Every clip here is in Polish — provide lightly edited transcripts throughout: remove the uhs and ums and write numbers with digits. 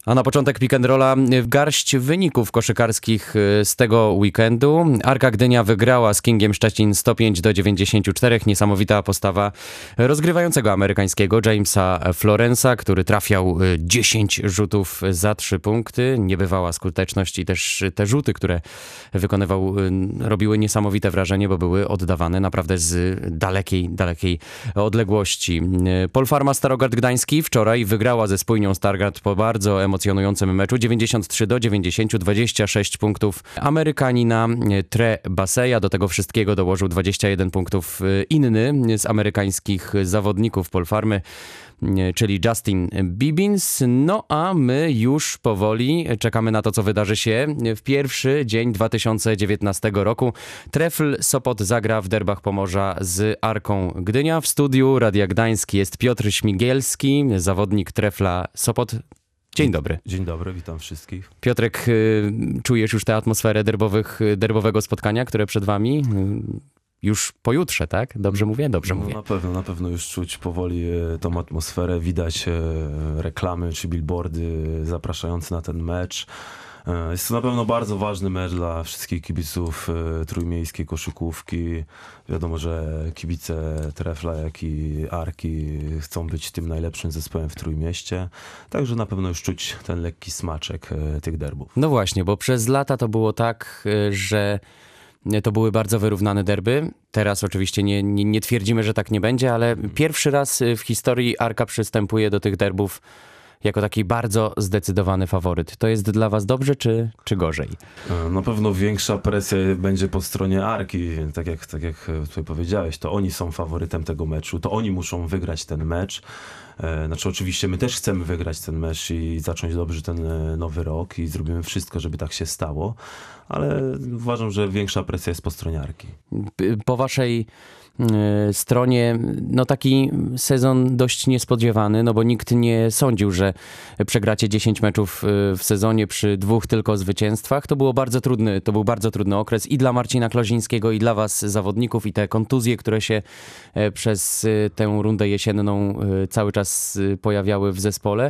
A na początek pick and rolla garść wyników koszykarskich z tego weekendu. Arka Gdynia wygrała z Kingiem Szczecin 105-94. Niesamowita postawa rozgrywającego amerykańskiego Jamesa Florensa, który trafiał 10 rzutów za 3 punkty. Niebywała skuteczność i też te rzuty, które wykonywał, robiły niesamowite wrażenie, bo były oddawane naprawdę z dalekiej odległości. Polfarma Starogard Gdański wczoraj wygrała ze Spójnią Stargard po bardzo emocjonującym meczu 93-90, 26 punktów Amerykanina Tre Baseya. Do tego wszystkiego dołożył 21 punktów inny z amerykańskich zawodników Polfarmy, czyli Justin Bibbins. No a my już powoli czekamy na to, co wydarzy się w pierwszy dzień 2019 roku. Trefl Sopot zagra w derbach Pomorza z Arką Gdynia. W studiu Radia Gdańsk jest Piotr Śmigielski, zawodnik Trefla Sopot. Dzień dobry. Dzień dobry, witam wszystkich. Piotrek, czujesz już tę atmosferę derbowego spotkania, które przed wami? Już pojutrze, tak? Dobrze mówię? Dobrze mówię. Na pewno już czuć powoli tą atmosferę. Widać reklamy czy billboardy zapraszające na ten mecz. Jest to na pewno bardzo ważny mecz dla wszystkich kibiców trójmiejskiej koszykówki. Wiadomo, że kibice Trefla, jak i Arki chcą być tym najlepszym zespołem w Trójmieście. Także na pewno już czuć ten lekki smaczek tych derbów. No właśnie, bo przez lata to było tak, że to były bardzo wyrównane derby. Teraz oczywiście nie twierdzimy, że tak nie będzie, ale pierwszy raz w historii Arka przystępuje do tych derbów jako taki bardzo zdecydowany faworyt. To jest dla was dobrze, czy gorzej? Na pewno większa presja będzie po stronie Arki. Tak jak tutaj powiedziałeś, to oni są faworytem tego meczu, to oni muszą wygrać ten mecz. Znaczy oczywiście my też chcemy wygrać ten mecz i zacząć dobrze ten nowy rok i zrobimy wszystko, żeby tak się stało, ale uważam, że większa presja jest po stronie Arki. Po waszej stronie, no taki sezon dość niespodziewany, no bo nikt nie sądził, że przegracie 10 meczów w sezonie przy 2 tylko zwycięstwach. To był bardzo trudny okres i dla Marcina Klozińskiego, i dla was zawodników, i te kontuzje, które się przez tę rundę jesienną cały czas pojawiały w zespole.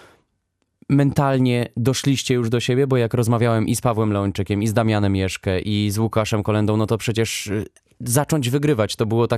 Mentalnie doszliście już do siebie, bo jak rozmawiałem i z Pawłem Leończykiem, i z Damianem Jeszkę, i z Łukaszem Kolendą, no to przecież zacząć wygrywać. To było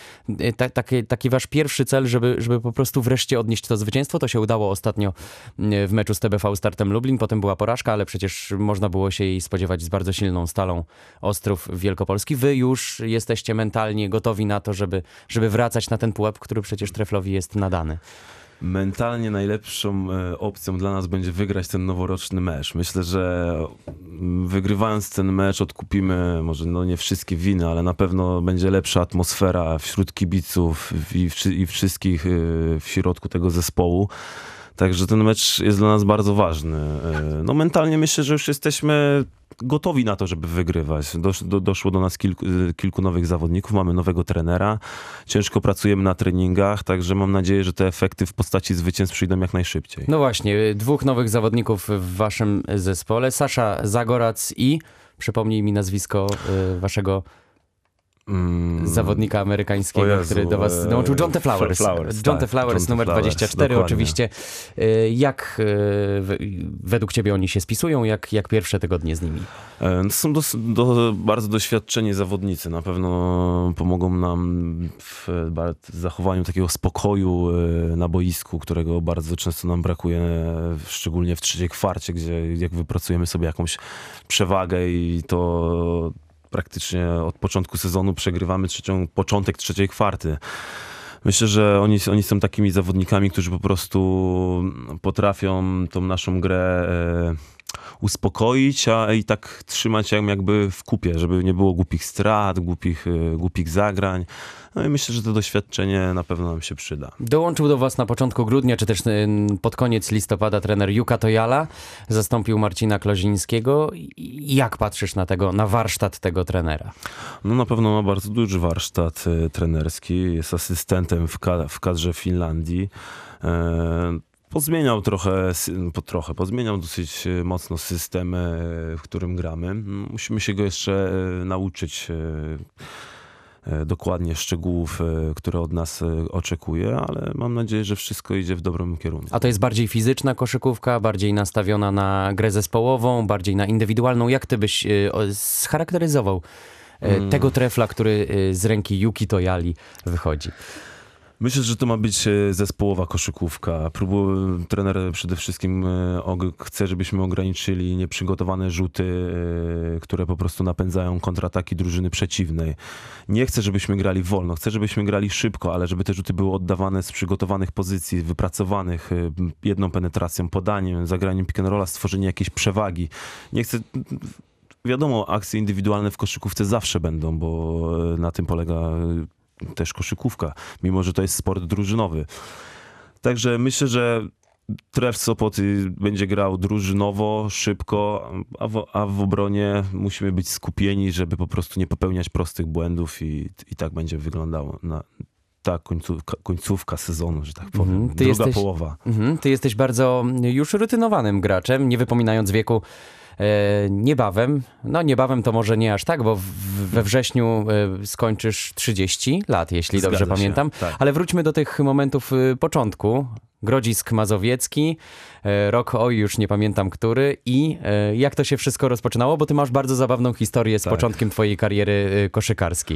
taki wasz pierwszy cel, żeby po prostu wreszcie odnieść to zwycięstwo. To się udało ostatnio w meczu z TBV Startem Lublin. Potem była porażka, ale przecież można było się jej spodziewać z bardzo silną Stalą Ostrów Wielkopolski. Wy już jesteście mentalnie gotowi na to, żeby wracać na ten pułap, który przecież Treflowi jest nadany. Mentalnie najlepszą opcją dla nas będzie wygrać ten noworoczny mecz. Myślę, że wygrywając ten mecz odkupimy może nie wszystkie winy, ale na pewno będzie lepsza atmosfera wśród kibiców i wszystkich w środku tego zespołu. Także ten mecz jest dla nas bardzo ważny. No mentalnie myślę, że już jesteśmy gotowi na to, żeby wygrywać. Doszło do nas kilku nowych zawodników, mamy nowego trenera, ciężko pracujemy na treningach, także mam nadzieję, że te efekty w postaci zwycięstw przyjdą jak najszybciej. No właśnie, 2 nowych zawodników w waszym zespole, Sasza Zagorac i, przypomnij mi nazwisko waszego zawodnika amerykańskiego, który do was dołączył, John T. Flowers. John T. Flowers, numer 24 dokładnie. Oczywiście. Jak według ciebie oni się spisują? Jak pierwsze tygodnie z nimi? To są bardzo doświadczeni zawodnicy. Na pewno pomogą nam w zachowaniu takiego spokoju na boisku, którego bardzo często nam brakuje, szczególnie w trzeciej kwarcie, gdzie jak wypracujemy sobie jakąś przewagę i to praktycznie od początku sezonu przegrywamy początek trzeciej kwarty. Myślę, że oni są takimi zawodnikami, którzy po prostu potrafią tą naszą grę uspokoić, a i tak trzymać jakby w kupie, żeby nie było głupich strat, głupich zagrań. No i myślę, że to doświadczenie na pewno nam się przyda. Dołączył do was na początku grudnia, czy też pod koniec listopada trener Juka Tojala. Zastąpił Marcina Klozińskiego. Jak patrzysz na warsztat tego trenera? No na pewno ma bardzo duży warsztat trenerski. Jest asystentem w kadrze Finlandii. Pozmieniał dosyć mocno system, w którym gramy. Musimy się go jeszcze nauczyć. dokładnie szczegółów, które od nas oczekuje, ale mam nadzieję, że wszystko idzie w dobrym kierunku. A to jest bardziej fizyczna koszykówka, bardziej nastawiona na grę zespołową, bardziej na indywidualną? Jak ty byś scharakteryzował tego trefla, który z ręki Yuki Toyali wychodzi? Myślę, że to ma być zespołowa koszykówka. Trener przede wszystkim chce, żebyśmy ograniczyli nieprzygotowane rzuty, które po prostu napędzają kontrataki drużyny przeciwnej. Nie chcę, żebyśmy grali wolno, chcę, żebyśmy grali szybko, ale żeby te rzuty były oddawane z przygotowanych pozycji, wypracowanych jedną penetracją, podaniem, zagraniem pick and rolla, stworzenie jakiejś przewagi. Nie chcę... Wiadomo, akcje indywidualne w koszykówce zawsze będą, bo na tym polega też koszykówka, mimo że to jest sport drużynowy. Także myślę, że Tref Sopot będzie grał drużynowo, szybko, a w obronie musimy być skupieni, żeby po prostu nie popełniać prostych błędów i tak będzie wyglądało ta końcówka sezonu, że tak powiem. Druga połowa. Ty jesteś bardzo już rutynowanym graczem, nie wypominając wieku. Niebawem to może nie aż tak, bo we wrześniu skończysz 30 lat, jeśli dobrze pamiętam. Tak. Ale wróćmy do tych momentów początku. Grodzisk Mazowiecki, rok, już nie pamiętam który, i jak to się wszystko rozpoczynało, bo ty masz bardzo zabawną historię z początkiem twojej kariery koszykarskiej.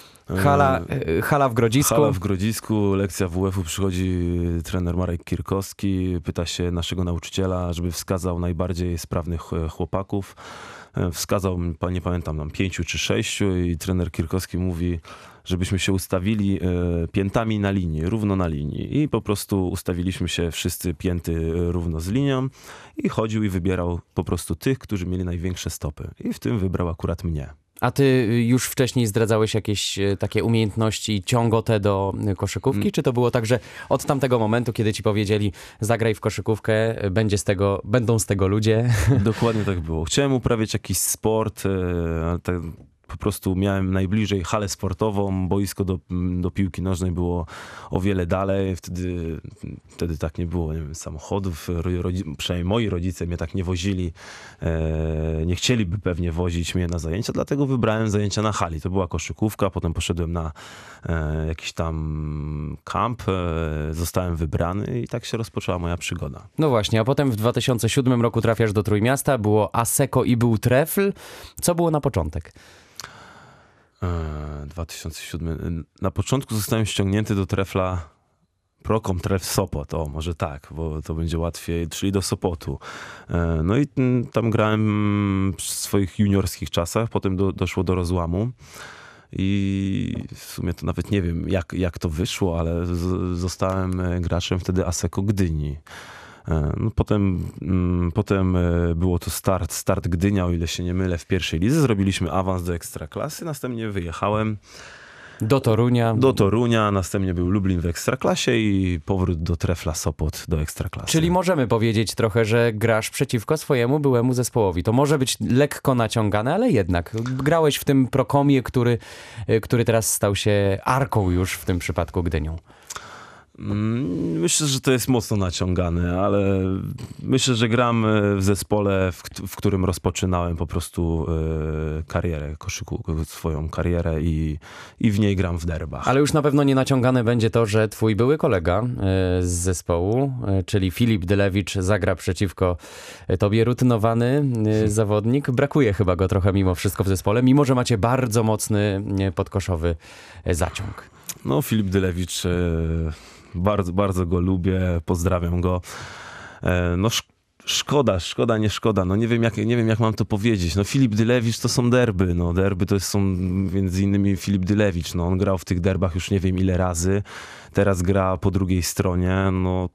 Hala w Grodzisku. Hala w Grodzisku, lekcja WF-u, przychodzi trener Marek Kirkowski, pyta się naszego nauczyciela, żeby wskazał najbardziej sprawnych chłopaków. Wskazał, nie pamiętam, tam 5 czy 6 i trener Kirkowski mówi, żebyśmy się ustawili piętami na linii, równo na linii. I po prostu ustawiliśmy się wszyscy pięty równo z linią i chodził i wybierał po prostu tych, którzy mieli największe stopy. I w tym wybrał akurat mnie. A ty już wcześniej zdradzałeś jakieś takie umiejętności ciągote do koszykówki? Czy to było tak, że od tamtego momentu, kiedy ci powiedzieli zagraj w koszykówkę, będą z tego ludzie? Dokładnie tak było. Chciałem uprawiać jakiś sport, ale tak po prostu miałem najbliżej halę sportową, boisko do piłki nożnej było o wiele dalej. Wtedy tak nie było, nie wiem, samochodów. Przynajmniej moi rodzice mnie tak nie wozili. Nie chcieliby pewnie wozić mnie na zajęcia, dlatego wybrałem zajęcia na hali. To była koszykówka, potem poszedłem na jakiś tam kamp, zostałem wybrany i tak się rozpoczęła moja przygoda. No właśnie, a potem w 2007 roku trafiasz do Trójmiasta, było ASEKO i był Trefl. Co było na początek? 2007. Na początku zostałem ściągnięty do Trefla Procom Tref Sopot, może tak, bo to będzie łatwiej, czyli do Sopotu. No i tam grałem w swoich juniorskich czasach, potem doszło do rozłamu i w sumie to nawet nie wiem jak to wyszło, ale zostałem graczem wtedy ASEKO Gdyni. No potem było to start Gdynia, o ile się nie mylę, w pierwszej lidze. Zrobiliśmy awans do Ekstraklasy, następnie wyjechałem do Torunia, następnie był Lublin w Ekstraklasie i powrót do Trefla Sopot do Ekstraklasy. Czyli możemy powiedzieć trochę, że grasz przeciwko swojemu byłemu zespołowi. To może być lekko naciągane, ale jednak. Grałeś w tym Prokomie, który teraz stał się Arką już w tym przypadku Gdynią. Myślę, że to jest mocno naciągane, ale myślę, że gram w zespole, w którym rozpoczynałem po prostu karierę, swoją karierę i w niej gram w derbach. Ale już na pewno nie naciągane będzie to, że twój były kolega z zespołu, czyli Filip Dylewicz, zagra przeciwko tobie, rutynowany zawodnik. Brakuje chyba go trochę mimo wszystko w zespole, mimo że macie bardzo mocny podkoszowy zaciąg. No, Filip Dylewicz... Bardzo, bardzo go lubię, pozdrawiam go. No szkoda, nie szkoda. No nie wiem jak mam to powiedzieć. No Filip Dylewicz to są derby. No derby to są między innymi Filip Dylewicz. No on grał w tych derbach już nie wiem ile razy. Teraz gra po drugiej stronie. No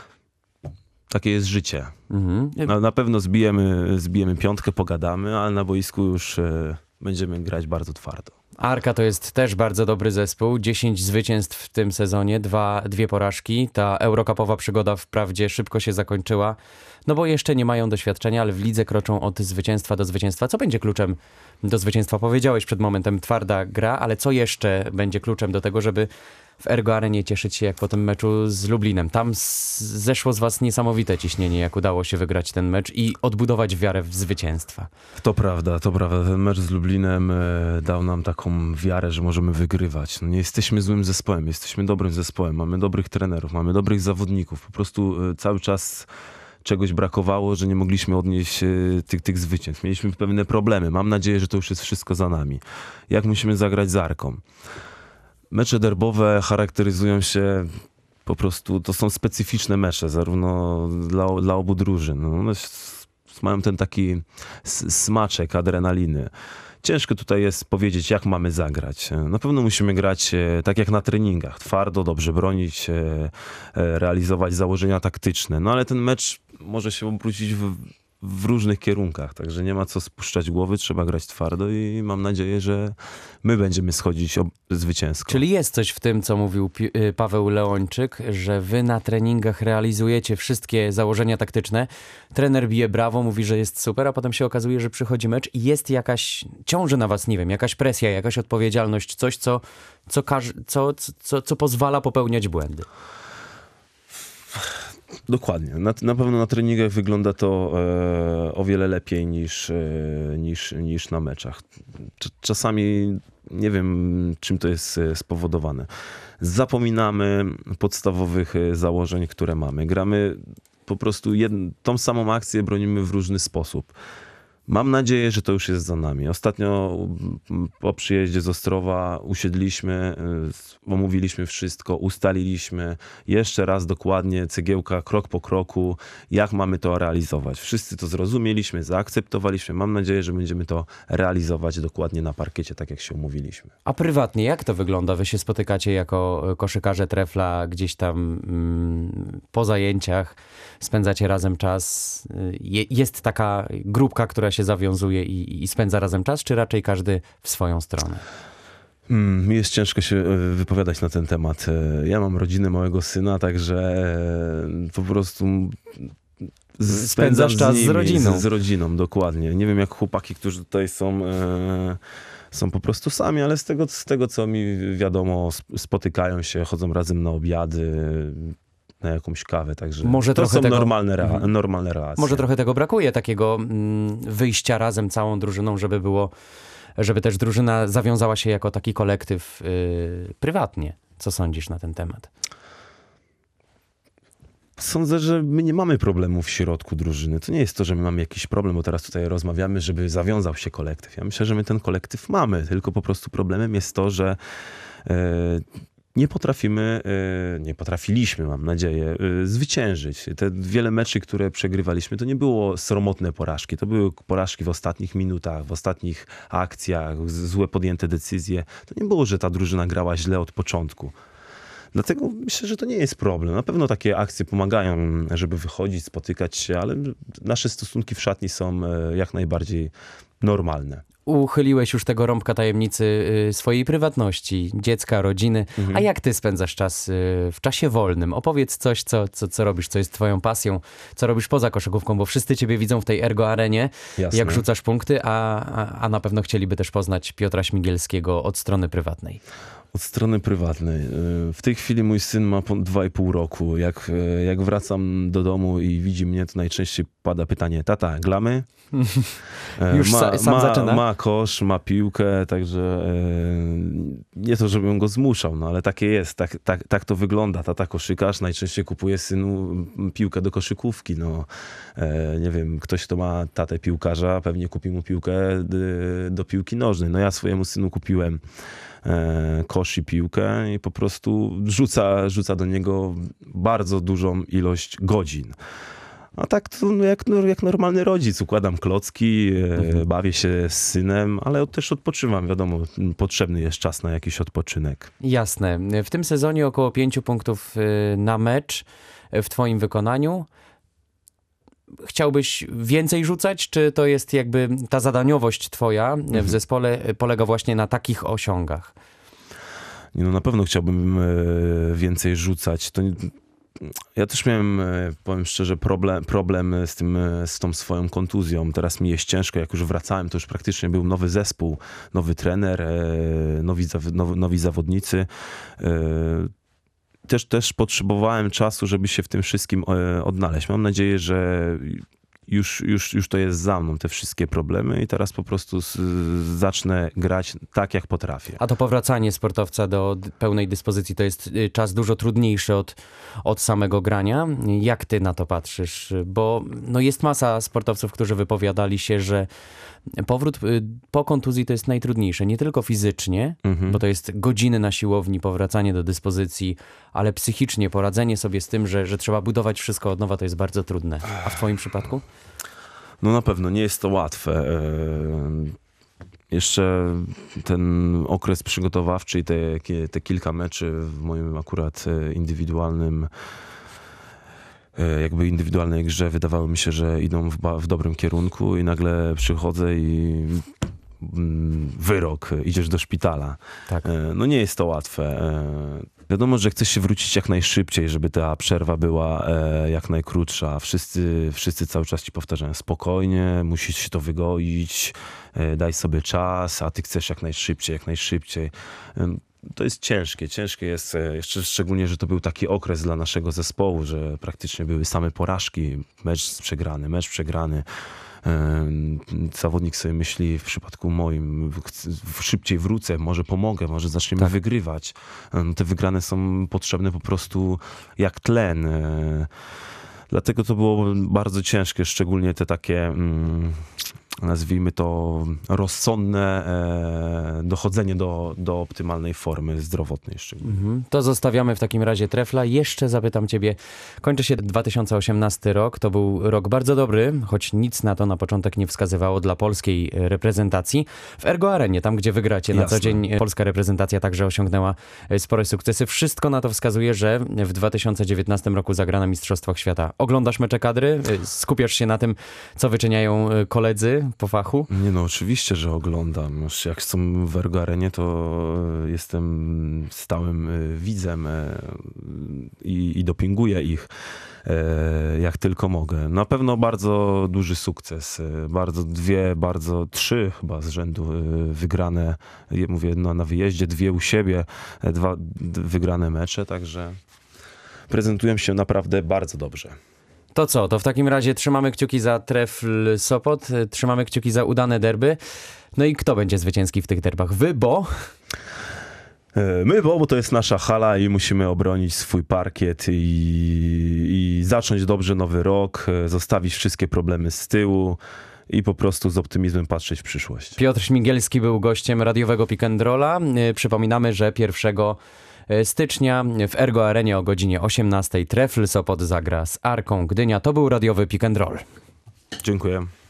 takie jest życie. Na pewno zbijemy piątkę, pogadamy, ale na boisku już będziemy grać bardzo twardo. Arka to jest też bardzo dobry zespół. 10 zwycięstw w tym sezonie, dwie porażki. Ta eurocupowa przygoda wprawdzie szybko się zakończyła, no bo jeszcze nie mają doświadczenia, ale w lidze kroczą od zwycięstwa do zwycięstwa. Co będzie kluczem do zwycięstwa? Powiedziałeś przed momentem twarda gra, ale co jeszcze będzie kluczem do tego, żeby w Ergo Arenie cieszyć się jak po tym meczu z Lublinem. Tam zeszło z was niesamowite ciśnienie, jak udało się wygrać ten mecz i odbudować wiarę w zwycięstwa. To prawda, to prawda. Ten mecz z Lublinem dał nam taką wiarę, że możemy wygrywać. No nie jesteśmy złym zespołem, jesteśmy dobrym zespołem. Mamy dobrych trenerów, mamy dobrych zawodników. Po prostu cały czas czegoś brakowało, że nie mogliśmy odnieść tych zwycięstw. Mieliśmy pewne problemy. Mam nadzieję, że to już jest wszystko za nami. Jak musimy zagrać z Arką? Mecze derbowe charakteryzują się po prostu, to są specyficzne mecze, zarówno dla obu drużyn. No, one mają ten taki smaczek adrenaliny. Ciężko tutaj jest powiedzieć, jak mamy zagrać. Na pewno musimy grać tak jak na treningach. Twardo, dobrze bronić, realizować założenia taktyczne. No ale ten mecz może się obrócić w różnych kierunkach, także nie ma co spuszczać głowy, trzeba grać twardo i mam nadzieję, że my będziemy schodzić zwycięsko. Czyli jest coś w tym, co mówił Paweł Leończyk, że wy na treningach realizujecie wszystkie założenia taktyczne, trener bije brawo, mówi, że jest super, a potem się okazuje, że przychodzi mecz i jest jakaś, ciąży na was, nie wiem, jakaś presja, jakaś odpowiedzialność, coś, co pozwala popełniać błędy. Dokładnie. Na pewno na treningach wygląda to o wiele lepiej niż na meczach. Czasami nie wiem, czym to jest spowodowane. Zapominamy podstawowych założeń, które mamy. Gramy po prostu tą samą akcję, bronimy w różny sposób. Mam nadzieję, że to już jest za nami. Ostatnio po przyjeździe z Ostrowa usiedliśmy, omówiliśmy wszystko, ustaliliśmy jeszcze raz dokładnie, cegiełka, krok po kroku, jak mamy to realizować. Wszyscy to zrozumieliśmy, zaakceptowaliśmy. Mam nadzieję, że będziemy to realizować dokładnie na parkiecie, tak jak się umówiliśmy. A prywatnie, jak to wygląda? Wy się spotykacie jako koszykarze Trefla gdzieś tam po zajęciach, spędzacie razem czas. Jest taka grupka, która się zawiązuje i spędza razem czas, czy raczej każdy w swoją stronę? Mi jest ciężko się wypowiadać na ten temat. Ja mam rodzinę, małego syna, także po prostu spędzasz czas z rodziną. Z rodziną, dokładnie. Nie wiem jak chłopaki, którzy tutaj są po prostu sami, ale z tego co mi wiadomo, spotykają się, chodzą razem na obiady, na jakąś kawę, także może to są tego, normalne relacje. Może trochę tego brakuje, takiego wyjścia razem całą drużyną, żeby też drużyna zawiązała się jako taki kolektyw prywatnie. Co sądzisz na ten temat? Sądzę, że my nie mamy problemu w środku drużyny. To nie jest to, że my mamy jakiś problem, bo teraz tutaj rozmawiamy, żeby zawiązał się kolektyw. Ja myślę, że my ten kolektyw mamy, tylko po prostu problemem jest to, że nie potrafiliśmy, mam nadzieję, zwyciężyć. Te wiele meczy, które przegrywaliśmy, to nie było sromotne porażki. To były porażki w ostatnich minutach, w ostatnich akcjach, złe podjęte decyzje. To nie było, że ta drużyna grała źle od początku. Dlatego myślę, że to nie jest problem. Na pewno takie akcje pomagają, żeby wychodzić, spotykać się, ale nasze stosunki w szatni są jak najbardziej normalne. Uchyliłeś już tego rąbka tajemnicy swojej prywatności, dziecka, rodziny. A jak ty spędzasz czas w czasie wolnym? Opowiedz coś, co robisz, co jest twoją pasją, co robisz poza koszykówką, bo wszyscy ciebie widzą w tej Ergo Arenie, Jasne. jak rzucasz punkty, a na pewno chcieliby też poznać Piotra Śmigielskiego od strony prywatnej. Od strony prywatnej. W tej chwili mój syn ma 2,5 roku. Jak wracam do domu i widzi mnie, to najczęściej pada pytanie: tata, glamy? Już sam zaczyna? Ma kosz, ma piłkę, także nie to, żebym go zmuszał, no ale takie jest, tak to wygląda. Tata koszykarz najczęściej kupuje synu piłkę do koszykówki. No, nie wiem, ktoś, kto ma tatę piłkarza, pewnie kupi mu piłkę do piłki nożnej. No ja swojemu synu kupiłem kosz i piłkę i po prostu rzuca do niego bardzo dużą ilość godzin. A tak to jak normalny rodzic. Układam klocki, bawię się z synem, ale też odpoczywam. Wiadomo, potrzebny jest czas na jakiś odpoczynek. Jasne. W tym sezonie około 5 punktów na mecz w twoim wykonaniu. Chciałbyś więcej rzucać, czy to jest jakby ta zadaniowość twoja w zespole polega właśnie na takich osiągach? No na pewno chciałbym więcej rzucać. To ja też miałem, powiem szczerze, problem z tą swoją kontuzją. Teraz mi jest ciężko, jak już wracałem, to już praktycznie był nowy zespół, nowy trener, nowi zawodnicy. Też potrzebowałem czasu, żeby się w tym wszystkim odnaleźć. Mam nadzieję, że już to jest za mną, te wszystkie problemy i teraz po prostu zacznę grać tak, jak potrafię. A to powracanie sportowca do pełnej dyspozycji to jest czas dużo trudniejszy od samego grania. Jak ty na to patrzysz? Bo no jest masa sportowców, którzy wypowiadali się, że powrót po kontuzji to jest najtrudniejsze. Nie tylko fizycznie, bo to jest godziny na siłowni, powracanie do dyspozycji, ale psychicznie poradzenie sobie z tym, że trzeba budować wszystko od nowa, to jest bardzo trudne. A w twoim przypadku? No na pewno nie jest to łatwe. Jeszcze ten okres przygotowawczy i te kilka meczy w moim akurat indywidualnej grze wydawało mi się, że idą w dobrym kierunku i nagle przychodzę i wyrok, idziesz do szpitala. Tak. No nie jest to łatwe. Wiadomo, że chcesz się wrócić jak najszybciej, żeby ta przerwa była jak najkrótsza. Wszyscy cały czas ci powtarzają, spokojnie, musisz się to wygoić, daj sobie czas, a ty chcesz jak najszybciej. To jest ciężkie jest, jeszcze szczególnie, że to był taki okres dla naszego zespołu, że praktycznie były same porażki, mecz przegrany. Zawodnik sobie myśli, w przypadku moim, szybciej wrócę, może pomogę, może zaczniemy wygrywać. Te wygrane są potrzebne po prostu jak tlen. Dlatego to było bardzo ciężkie, szczególnie te takie, nazwijmy to, rozsądne dochodzenie do optymalnej formy zdrowotnej szczególnie. To zostawiamy w takim razie Trefla. Jeszcze zapytam ciebie, kończy się 2018 rok, to był rok bardzo dobry, choć nic na to na początek nie wskazywało dla polskiej reprezentacji. W Ergo Arenie, tam gdzie wygracie na co dzień, polska reprezentacja także osiągnęła spore sukcesy. Wszystko na to wskazuje, że w 2019 roku zagra na Mistrzostwach Świata. Oglądasz mecze kadry? Skupiasz się na tym, co wyczyniają koledzy po fachu? Nie no, oczywiście, że oglądam. Jak są w Ergo Arenie, to jestem stałym widzem i dopinguję ich jak tylko mogę. Na pewno bardzo duży sukces. Trzy chyba z rzędu wygrane, mówię na wyjeździe, 2 u siebie, 2 wygrane mecze, także prezentują się naprawdę bardzo dobrze. To co? To w takim razie trzymamy kciuki za Trefl Sopot, trzymamy kciuki za udane derby. No i kto będzie zwycięski w tych derbach? Wy, bo... My, bo to jest nasza hala i musimy obronić swój parkiet i zacząć dobrze nowy rok, zostawić wszystkie problemy z tyłu i po prostu z optymizmem patrzeć w przyszłość. Piotr Śmigielski był gościem radiowego Pick and Rolla. Przypominamy, że 1 stycznia w Ergo Arenie o godzinie 18 Trefl Sopot zagra z Arką Gdynia. To był radiowy Pick and Roll. Dziękuję.